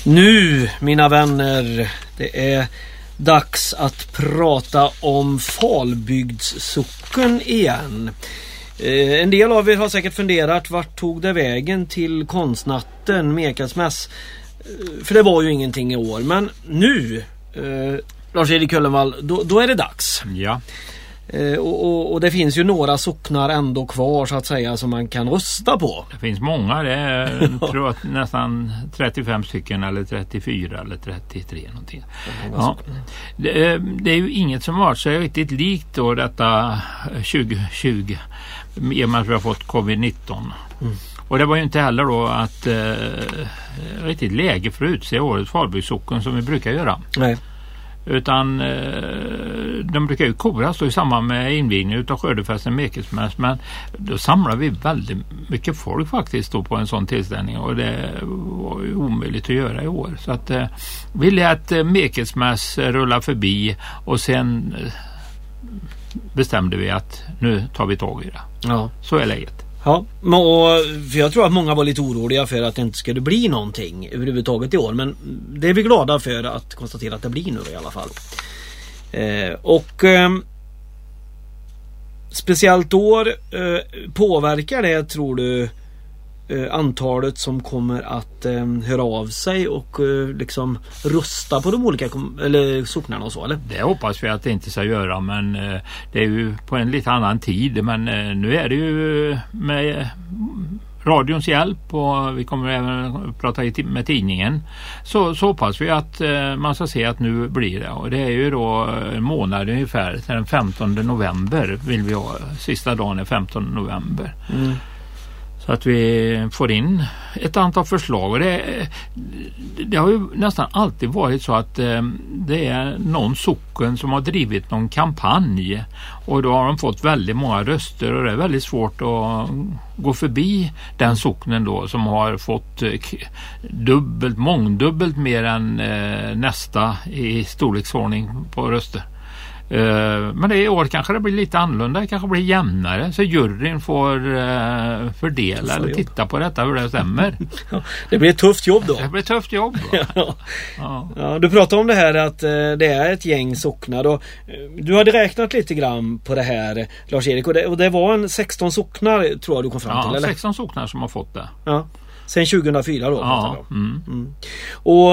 Nu, mina vänner, det är dags att prata om Falbygdssocken igen. En del av er har säkert funderat, vart tog det vägen till konstnatten, Mekelsmäss? För det var ju ingenting i år. Men nu, Lars-Erik Köllenvall, då är det dags. Ja. Och det finns ju några socknar ändå kvar så att säga som man kan rösta på. Det finns många, det är tror att nästan 35 stycken eller 34 eller 33 någonting. Ja. Det är ju inget som var så riktigt likt då detta 2020 i och med att vi har fått covid-19. Och det var ju inte heller då att riktigt läge för att utse årets Falbygdssocken som vi brukar göra. Nej. Utan de brukar ju koras då i samband med invigningen utav skördefesten Mekelsmäss, men då samlar vi väldigt mycket folk faktiskt då på en sån tillställning och det var ju omöjligt att göra i år. Så att vi lät Mekelsmäss rulla förbi och sen bestämde vi att nu tar vi tag i det. Ja. Så är läget. Ja, för jag tror att många var lite oroliga för att det inte skulle bli någonting överhuvudtaget i år. Men det är vi glada för att konstatera att det blir nu i alla fall. Speciellt år, påverkar det, tror du, antalet som kommer att höra av sig och liksom rösta på de olika socknarna och så, eller? Det hoppas vi att det inte ska göra, men det är ju på en lite annan tid, men nu är det ju med radions hjälp och vi kommer även prata med tidningen, så hoppas vi att man ska se att nu blir det, och det är ju då en månad ungefär till den 15 november vill vi ha, sista dagen är 15 november. Så att vi får in ett antal förslag. Och det har ju nästan alltid varit så att det är någon socken som har drivit någon kampanj. Och då har de fått väldigt många röster och det är väldigt svårt att gå förbi den socknen då som har fått mångdubbelt mer än nästa i storleksordning på röster. Men det i år kanske det blir lite annorlunda, det kanske blir jämnare så juryn får fördela eller titta på detta hur det stämmer. Det blir ett tufft jobb då. Det blir ett tufft jobb. Ja, du pratar om det här att det är ett gäng socknar och du hade räknat lite grann på det här, Lars-Erik, och det var en 16 socknar tror jag du kom fram till, eller? 16 socknar som har fått det. Ja, sen 2004 då. Ja. Och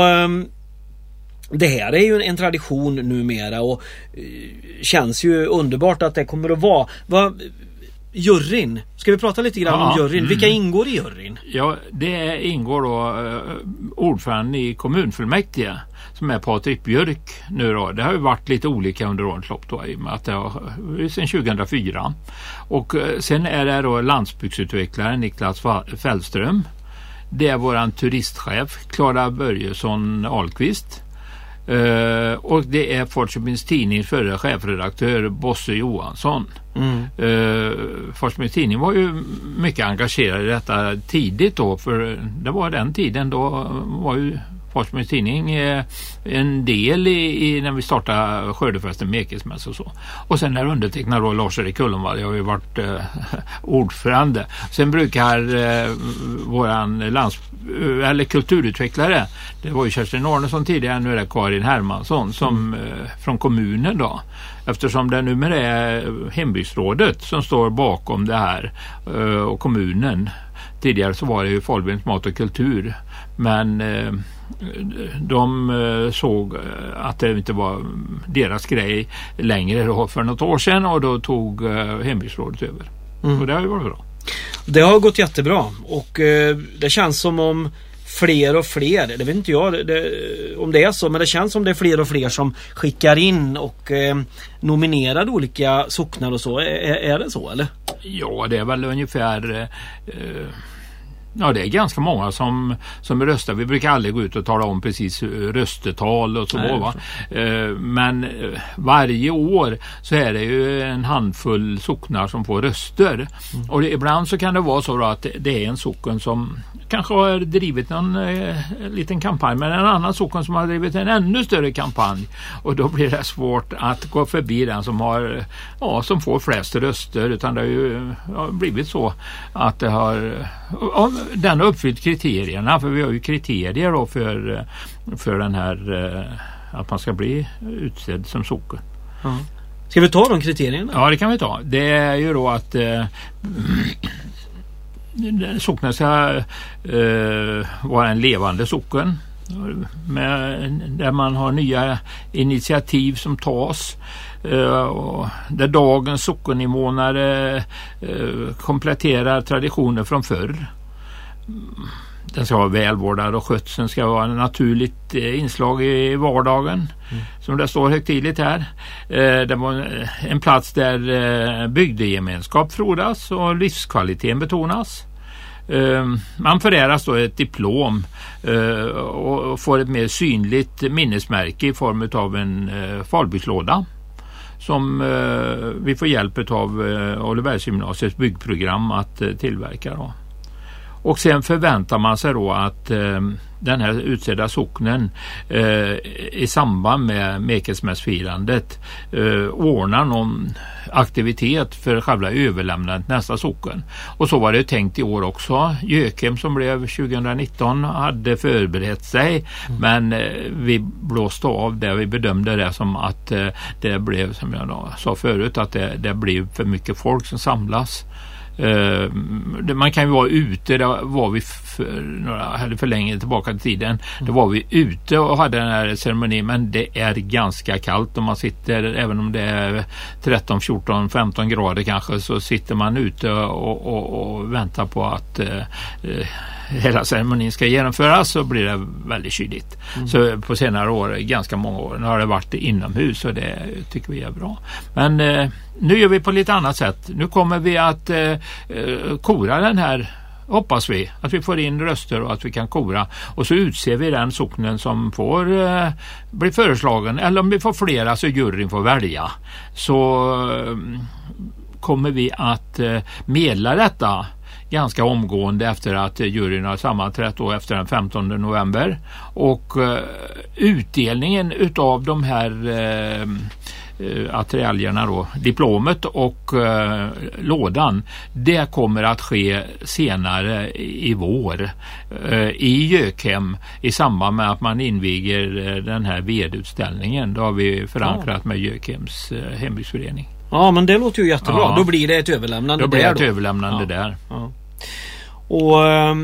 det här är ju en tradition numera och känns ju underbart att det kommer att vara. Juryn, ska vi prata lite grann om juryn? Vilka ingår i juryn? Ja, det ingår då ordförande i kommunfullmäktige som är Patrik Björk nu då. Det har ju varit lite olika under årens lopp då, i och med att det har sedan 2004. Och sen är det då landsbygdsutvecklaren Niklas Fällström. Det är våran turistchef Klara Börjesson Ahlqvist. Och det är Falköpings Tidning förre chefredaktör Bosse Johansson. Falköpings Tidning var ju mycket engagerad i detta tidigt då, för det var den tiden då var ju Falköpings Tidning en del i när vi startade skördefesten Mekelsmäss och så. Och sen när undertecknade då Lars-Erik Köllenvall, jag har ju varit ordförande. Sen brukar våran eller kulturutvecklare, det var ju Kerstin Arnesson tidigare, nu är det Karin Hermansson som från kommunen då, eftersom det numera är hembygdsrådet som står bakom det här och kommunen. Tidigare så var det ju Falbygds mat och kultur, men de såg att det inte var deras grej längre då för något år sedan, och då tog hembygdsrådet över. Och det har ju varit bra. Det har gått jättebra och det känns som om fler och fler, det vet inte jag om det är så, men det känns som det är fler och fler som skickar in och nominerar olika socknar och så. Är det så, eller? Ja, det är väl ungefär ja, det är ganska många som röstar. Vi brukar aldrig gå ut och tala om precis röstetal och så. Nej, va? Men varje år så är det ju en handfull socknar som får röster. Och ibland så kan det vara så att det är en socken som kanske har drivit någon liten kampanj, men en annan socken som har drivit en ännu större kampanj. Och då blir det svårt att gå förbi den som har, som får flest röster, utan det har ju blivit så att det har den har uppfyllt kriterierna, för vi har ju kriterier då för den här att man ska bli utsedd som socken. Ja. Ska vi ta de kriterierna? Ja, det kan vi ta. Det är ju då att socknen ska vara en levande socken där man har nya initiativ som tas, där dagens sockeninvånare kompletterar traditioner från förr. Den ska vara välvårdad och skötseln ska vara ett naturligt inslag i vardagen, som det står högtidligt här. Det var en plats där bygdegemenskap frodas och livskvaliteten betonas. Man föräras då ett diplom och får ett mer synligt minnesmärke i form av en Falbygslåda som vi får hjälp av Olivergymnasiets byggprogram att tillverka då. Och sen förväntar man sig då att den här utsedda socknen i samband med Mekelsmässfirandet ordnar någon aktivitet för själva överlämnandet nästa socken. Och så var det tänkt i år också. Gökem som blev 2019 hade förberett sig, men vi blåste av det. Vi bedömde det som att det blev, som jag då sa förut, att det blev för mycket folk som samlas. Man kan ju vara ute, där var vi för länge tillbaka i tiden, då var vi ute och hade den här ceremonin, men det är ganska kallt om man sitter, även om det är 13, 14, 15 grader kanske, så sitter man ute och väntar på att hela ceremonin ska genomföras, så blir det väldigt kyligt. Så på senare år, ganska många år, har det varit inomhus och det tycker vi är bra. Men nu gör vi på lite annat sätt. Nu kommer vi att kora den här, hoppas vi, att vi får in röster och att vi kan kora. Och så utser vi den socknen som får bli föreslagen, eller om vi får flera så juryn får välja. Så kommer vi att medla detta ganska omgående efter att juryn har sammanträtt då efter den 15 november. Och utdelningen utav de här attiraljerna då, diplomet och lådan, det kommer att ske senare i vår i Gökem i samband med att man inviger den här vedutställningen. Då har vi förankrat med Gökems hembygdsförening. Ja, men det låter ju jättebra. Ja. Då blir det ett överlämnande där. Då blir det ett överlämnande där. Ja. Och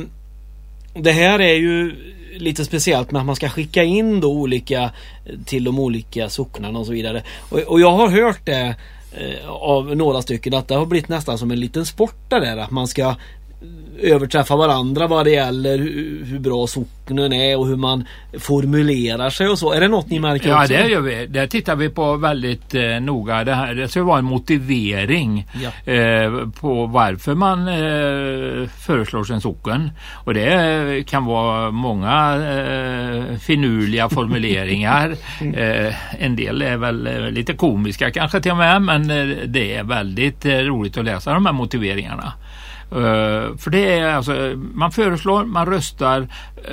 det här är ju lite speciellt med att man ska skicka in då olika till de olika socknarna och så vidare. Och jag har hört det av några stycken att det har blivit nästan som en liten sport där, att man ska överträffa varandra vad det gäller hur bra socknen är och hur man formulerar sig och så. Är det något ni märker också? Ja, det gör vi. Det tittar vi på väldigt noga. Det ska vara en motivering på varför man föreslår sin socken. Och det kan vara många finurliga formuleringar. En del är väl lite komiska kanske till och med, men det är väldigt roligt att läsa de här motiveringarna. För det är alltså, man föreslår, man röstar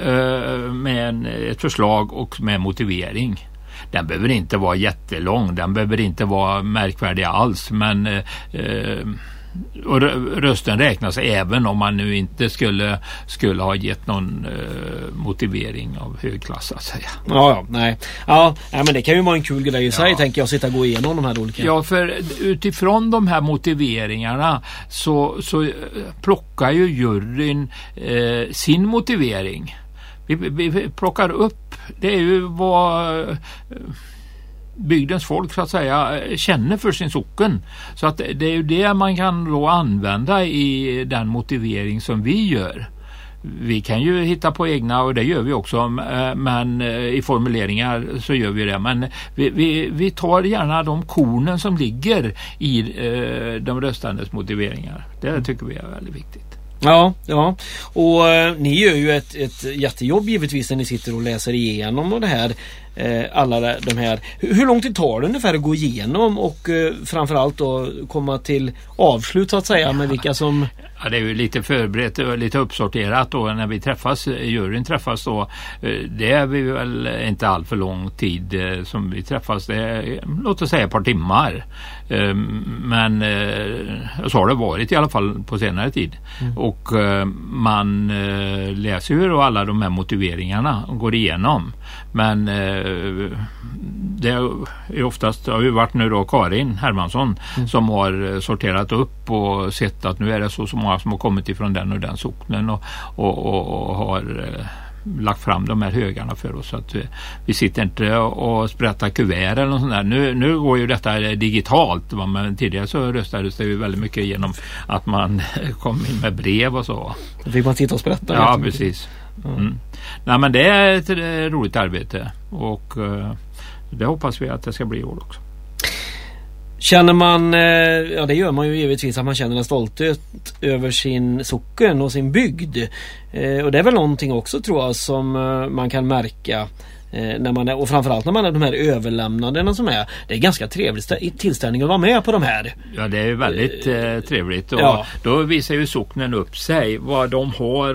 med ett förslag och med motivering. Den behöver inte vara jättelång, den behöver inte vara märkvärdig alls, men och rösten räknas även om man nu inte skulle ha gett någon motivering av hög klass att säga. Ja, men det kan ju vara en kul grej i sig, tänker jag, sitta och gå igenom de här olika. Ja, för utifrån de här motiveringarna så plockar ju juryn sin motivering. Vi plockar upp, det är ju vad bygdens folk så att säga känner för sin socken. Så att det är ju det man kan då använda i den motivering som vi gör. Vi kan ju hitta på egna, och det gör vi också, men i formuleringar så gör vi det. Men vi tar gärna de kornen som ligger i de röstandes motiveringar. Det tycker vi är väldigt viktigt. Ja, och ni gör ju ett jättejobb givetvis när ni sitter och läser igenom och det här. alla de här. Hur lång tid tar det ungefär att gå igenom och framförallt då komma till avslut så att säga med vilka som... Ja, det är ju lite förberett och lite uppsorterat då när vi träffas, juryn träffas då. Det är vi väl inte all för lång tid som vi träffas. Det är, låt oss säga ett par timmar. Men så har det varit i alla fall på senare tid. Och man läser ju då alla de här motiveringarna och går igenom. Men det är oftast, det har ju varit nu då Karin Hermansson som har sorterat upp och sett att nu är det så många som har kommit ifrån den och den socknen och har lagt fram de här högarna för oss, så att vi sitter inte och sprättar kuvert eller något sånt där. Nu går ju detta digitalt, men tidigare så röstades det ju väldigt mycket genom att man kom in med brev och så. Då fick man sitta och sprätta. Ja, precis. Nej, men det är ett roligt arbete och det hoppas vi att det ska bli i år också. Känner man, ja det gör man ju givetvis, att man känner en stolthet över sin socken och sin bygd. Och det är väl någonting också tror jag som man kan märka när man är, och framförallt när man är de här överlämnandena som är. Det är ganska trevligt tillställning att vara med på de här. Ja, det är väldigt trevligt och då visar ju socknen upp sig, vad de har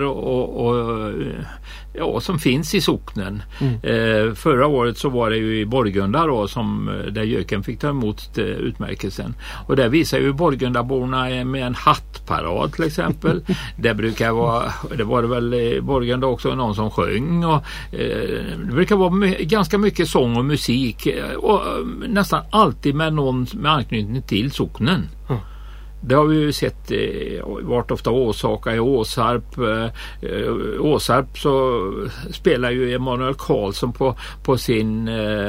och som finns i socknen. Förra året så var det ju i Borgunda då där Jöken fick ta emot utmärkelsen. Och där visar ju Borgundaborna med en hattparad till exempel. Det var det väl i Borgunda också någon som sjöng och det brukar vara ganska mycket sång och musik och nästan alltid med någon med anknytning till socknen. Det har vi ju sett vart ofta Åsaka i Åsarp. Åsarp så spelar ju Emanuel Karlsson på sin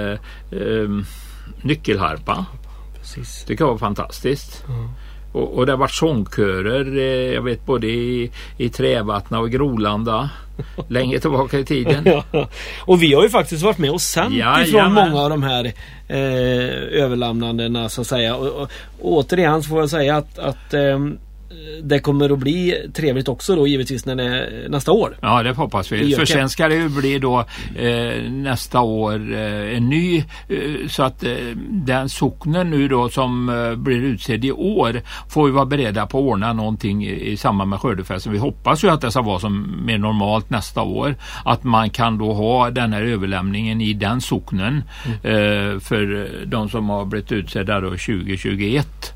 nyckelharpa. Precis. Det kan vara fantastiskt. Och det har varit sångkörer, jag vet både i Trävattna och Grolanda länge tillbaka i tiden. Ja. Och vi har ju faktiskt varit med och sänt ifrån många av de här överlämnandena så att säga. Och återigen så får jag säga att det kommer att bli trevligt också då givetvis när det är nästa år. Ja, det hoppas vi. För sen ska det ju bli då nästa år en ny så att den socknen nu då som blir utsedd i år får vi vara beredda på att ordna någonting i samband med skördefesten. Vi hoppas ju att det ska vara som mer normalt nästa år. Att man kan då ha den här överlämningen i den socknen för de som har blivit utsedda då 2021.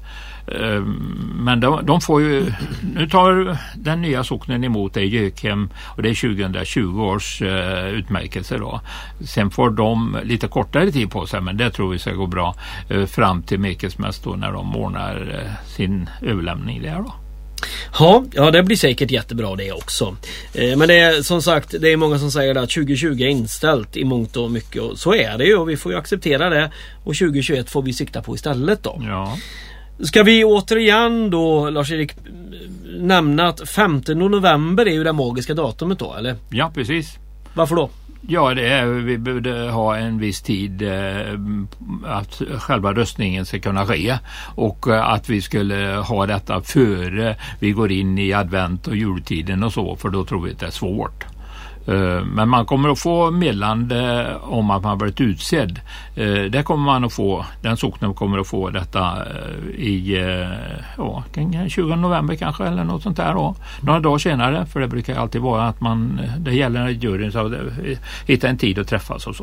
Men de får ju, nu tar den nya socknen emot det i Jökhem och det är 2020 års utmärkelse då. Sen får de lite kortare tid på sig, men det tror vi ska gå bra fram till Mekesmäss då när de ordnar sin överlämning där då. Ja, det blir säkert jättebra det också. Men det är som sagt, det är många som säger att 2020 är inställt i mångt och mycket och så är det ju och vi får ju acceptera det och 2021 får vi sikta på istället då. Ja. Ska vi återigen då, Lars-Erik, nämna att 5 november är ju det magiska datumet då, eller? Ja, precis. Varför då? Ja, vi behövde ha en viss tid att själva röstningen ska kunna ske och att vi skulle ha detta före vi går in i advent och jultiden och så, för då tror vi att det är svårt. Men man kommer att få meddelande om att man har varit utsedd. Det kommer man att få. Den socknen kommer att få detta i 20 november kanske eller något sånt där då. Några dagar senare, för det brukar alltid vara att det gäller juryn så hitta en tid att träffas och så.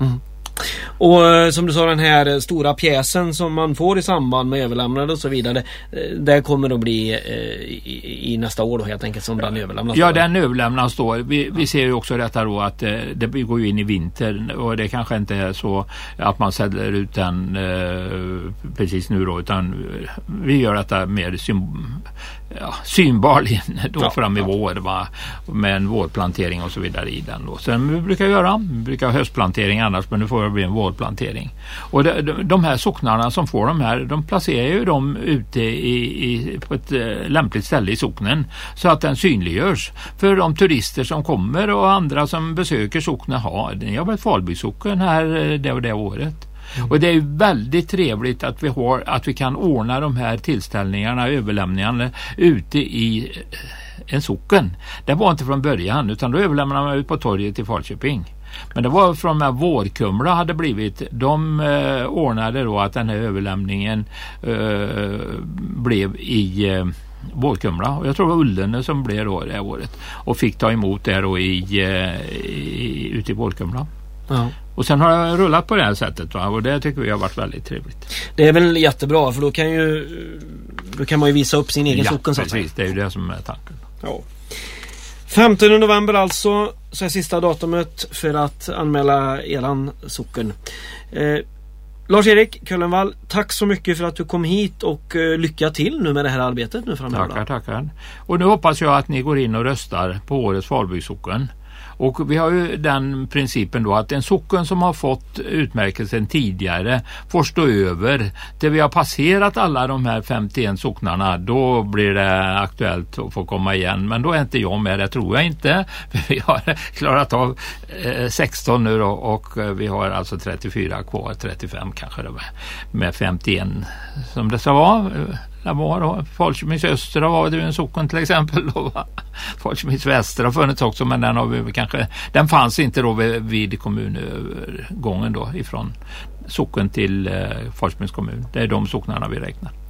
Och som du sa, den här stora pjäsen som man får i samband med överlämnande och så vidare, det kommer att bli i nästa år då helt enkelt som den överlämnas. Ja, den överlämnas då. Vi ser ju också detta då att det går ju in i vinter och det kanske inte är så att man sätter ut den precis nu då, utan vi gör detta mer synbarligen då fram i vår, va? Med en vårplantering och så vidare i den då. Sen vi brukar ha höstplantering annars, men nu får det bli en vårplantering. Och de här socknarna som får de här, de placerar ju dem ute på ett lämpligt ställe i socknen så att den synliggörs för de turister som kommer och andra som besöker socknen. Det har varit Falbysocken här det och det året. Och det är väldigt trevligt att vi kan ordna de här tillställningarna, överlämningarna ute i en socken. Det var inte från början, utan då överlämnar man ut på torget i Falköping. Men det var från när Vårkumla hade blivit, de ordnade då att den här överlämningen blev i Vårkumla, och jag tror det var Ullene som blev då det här året och fick ta emot det då ute i Vårkumla. Ja. Och sen har jag rullat på det här sättet, va? Och det tycker vi har varit väldigt trevligt. Det är väl jättebra, för då kan man ju visa upp sin egen socken. Ja, precis. Det är ju det som är tanken. Ja. 15 november alltså, så är sista datumet för att anmäla eran socken. Lars-Erik Köllenvall, tack så mycket för att du kom hit och lycka till nu med det här arbetet nu framöver. Tackar. Och nu hoppas jag att ni går in och röstar på årets Falbygdssocken. Och vi har ju den principen då att en socken som har fått utmärkelsen tidigare får stå över till vi har passerat alla de här 51 socknarna. Då blir det aktuellt att få komma igen. Men då är inte jag med, det tror jag inte. Vi har klarat av 16 nu då, och vi har alltså 34 kvar, 35 kanske det var, med 51 som det ska vara. Det var då Falköpings Östra var det en socken till exempel då. Falköpings Västra har funnits också, men den har vi kanske, den fanns inte då vid kommunövergången då ifrån socken till Falköpings kommun. Det är de socknarna vi räknar.